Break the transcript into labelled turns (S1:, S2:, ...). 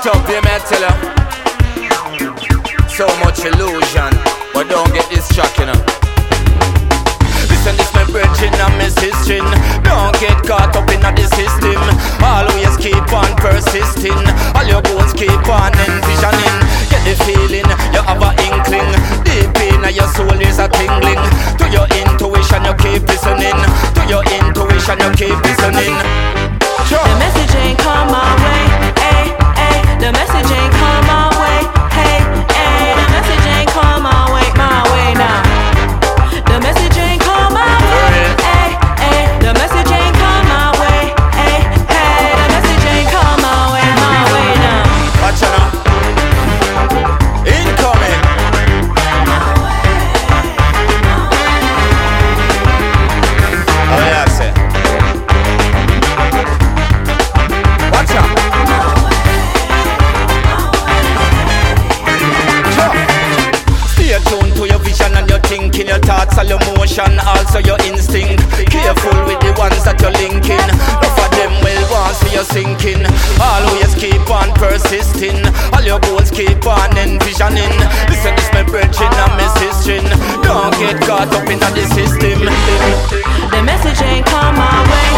S1: Shut up, you may tell her. So much illusion, but don't get distracted, you know. Listen, this my bridging and my sister. Don't get caught up in the system. Always keep on persisting. All your goals keep on envisioning. Get the feeling, you have an inkling. Deep in your soul is a tingling. To your intuition you keep listening. To your intuition you keep listening. Sure.
S2: The message ain't come my way, ay, ay. The message ain't come my way, hey, ay. The message ain't come my way now. The message ain't come my way, ay, ay. The message ain't come my way, ay, ay. The message ain't come my way now.
S1: Watch out now. Incoming. Oh yeah, I say. Watch out. Stay tuned to your vision and your thinking, your thoughts and your motion, also your instinct. Careful with the ones that you're linking. Enough of them will want see you sinking. Always keep on persisting. All your goals keep on envisioning. Listen, this my bridging and my sister. Don't get caught up in the system.
S2: The message ain't come my way,